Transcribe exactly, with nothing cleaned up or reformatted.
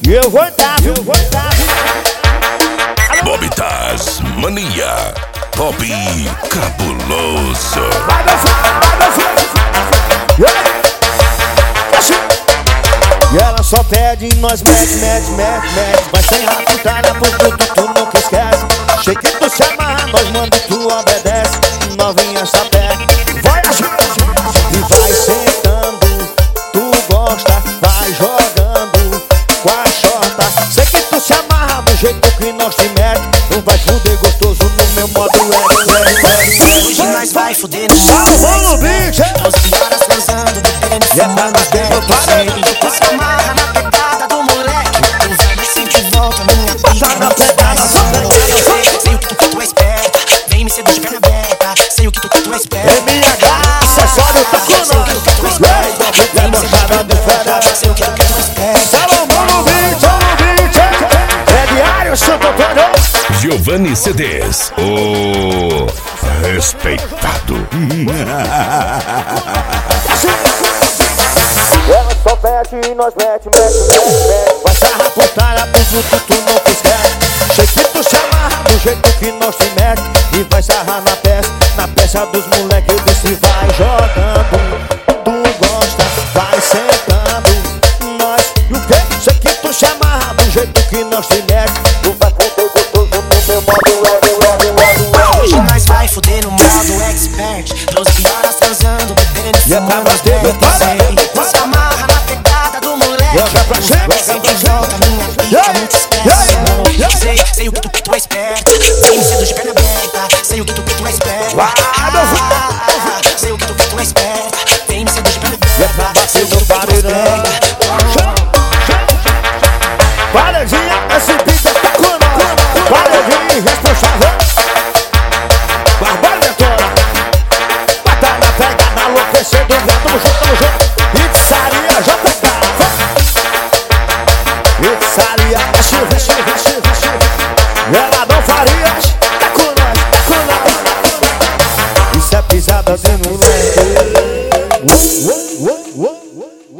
Eu vou dar, eu vou dar. Bob Taz, mania, Bob cabuloso. Vai dançar, vai dançar. E ela só pede e nós mete, mete, mete, mete. Vai sem raputada por tudo, tu nunca esquece. Chegue tu se amarra, nós manda e tu obedece. Novinha sapé, vai agir e vai sentando. Tu gosta, vai jogando com a xota. Sei que tu se amarra do jeito que nós te mete. Tu vai fuder gostoso no meu modo é. Hoje nós vai fuder no Tá bom no beat, hein? doze horas transando, bebendo, E a mano dentro do parede. tu se amarra na pegada do moleque. Tu vai me sentir volta, minha pica na não te pegada, faz. só pegada, só Sei, sei o que tu quer, tu é esperta. Vem me seduz de perna aberta. Sei o que tu quer, tu é esperta. M H, acessório tá com Sei o que tu quer, tu é esperta. Vem me seduz de perna aberta. Sei o que tu quer, tu é esperta. Salomão no beat, no beat. É diário, Santo Antônio. Giovanni C Ds, o respeitado. Ela só mete e nós mete, mete, mete, mete. Vai se arraputar a buzuto, tu não esquece. Sei que tu se amarra do jeito que nós te mete. E vai sarrar na peça, na peça dos moleque. Eu disse vai jogando. Tu gosta, vai sentando. Nós, e o quê? Sei que tu se amarra do jeito que nós te mete. Tu vai fuder gostoso no meu modo Hoje nós vai fuder no modo expert. doze horas transando, bebendo, E a fumando, cabra dele, para, sei. Tu se amarra na pegada do moleque. Joga pra cima, Vai sentir volta, minha pica não te esquece. Sei, sei o que tu quer, tu é esperta. Vem me seduz de perna aberta. Sei o que tu quer, tu é esperta. Ah, sei o que tu quer, tu é esperta. Vem me seduz de perna aberta. Sei o que tu quer, tu é esperta. Paredinha, esse pica tá com nós. Paredinha irresponsável. Barbara Detora. Bata na pegada, enlouquecendo. Tamo junto, tamo junto. Pizzaria J K. Pizzaria Silva, Silva, Silva, Silva. Ela não Farias. Tá com nós, tá com nós. Isso é pisada de moleque.